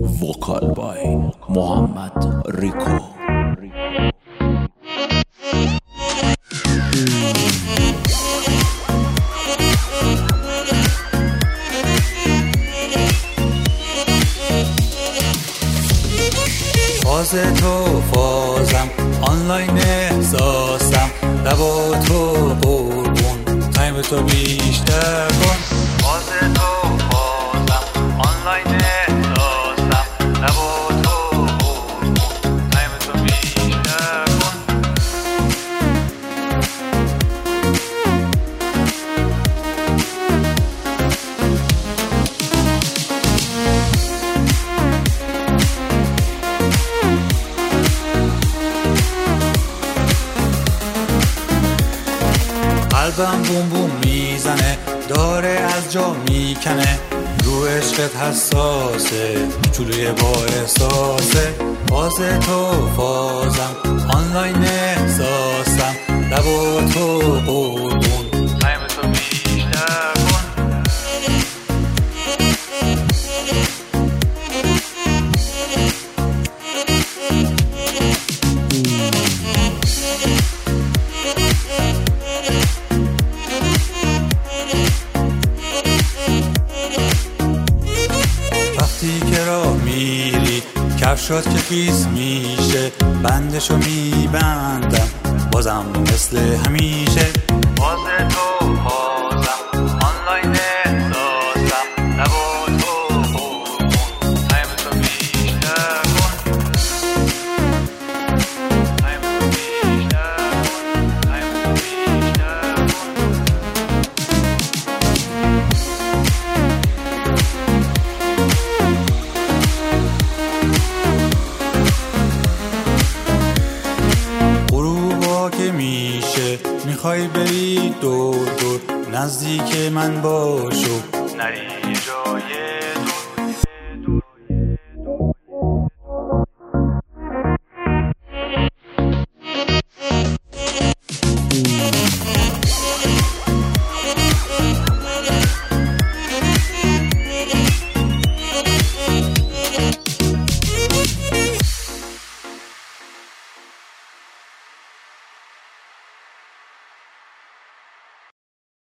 وکال بای محمد ریکو. فاز تو فازم آنلاین احساسم، لبا تو قربون تایم تو بیشتر کن. فاز تو فازم آنلاین احساسم، لبا تو قربون تایم تو بیشتر کن. قلبم بوم بوم میزنه، داره از جا میکنه، رو عشقت حساسه، چلوی با احساسه. فاز تو فازم آنلاین احساسم، لبا تو قربون تایم تو بیشتر کن. وقتی که راه میری کفشات که خیس میشه، بندشو میبندم بازم مثل همیشه. باز تو بازم آنلاین احساسم، لبا تو قربون تایم تو بیشتر کن. تایم تو بیشتر کن، تایم تو بیشتر کن. که میشه میخوای بری دور دور، نزدیک من باشو نری جای